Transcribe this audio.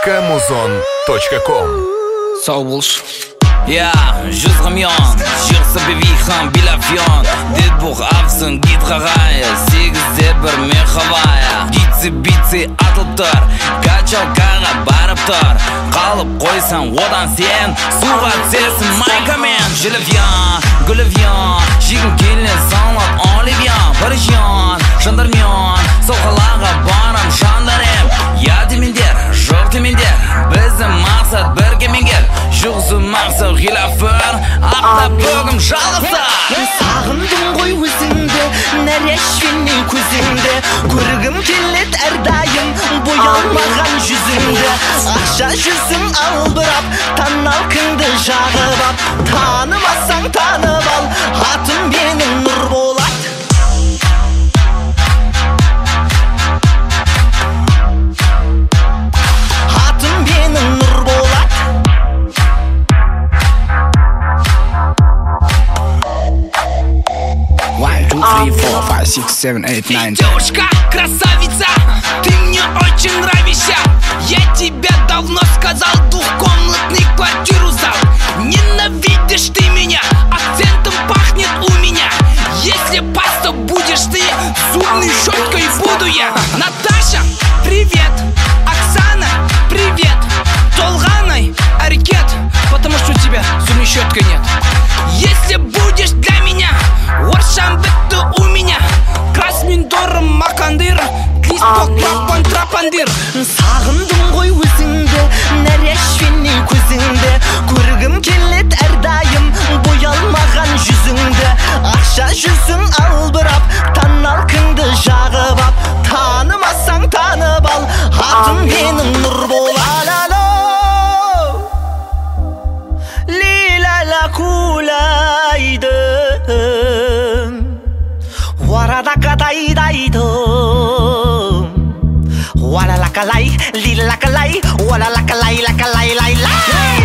www.muzon.com. Sağ ol. Ja, жүз миллион жүрсі бевихан билафион Дедбух апсын гитхағая Сегізде бір мехавая Гитси-битси атылып тұр Качалкаға барып тұр Қалып қойсан одан сен Суға түсесің майкамен Жилевьян, гүлевьян Жегін келіне санлап оливьян Парижян, жандармян Сол қалаға барам жандарем Я демендер, жоқ демендер Біздің мақсат бірге менгер Жұғзы мақсат ғилафыр Ақта бөгім жалғызда Сағындым ғой өзіңді нәрешвеннен көзіңді Көргім келет әрдайым боялмаған жүзіңді Ақша жүзің албырап танал кіңді жағып ап Танымасаң танып ал атым менің нұр болады Атым менің нұр болады 1, 2, 3, 4, 5, 6, 7, 8, 9. Девушка, красавица, ты мне очень нравишься. Я тебе давно сказал, двухкомнатный квартиру сдал. Ненавидишь ты меня, акцентом пахнет у меня. Если паста будешь ты, зубной щеткой буду я. Наташа, привет. Оксана, привет. Толганой, арикет, потому что у тебя зубной щеткой нет. Если будешь для меня, Оршамбетті у меня Красминдорым макандыр Клиспок трапан трапандыр Сағындым ғой өзіңді нәрешвеннен көзіңді Көргім келет әрдайым боялмаған жүзіңді Ақша жүзің албырап танал кіңді жағып ап Танымасаң танып ал атым менің нұр болады Лилала кулайды Wala lakalay, lila lakalay, wala lakalay, lakalay, lay, lay.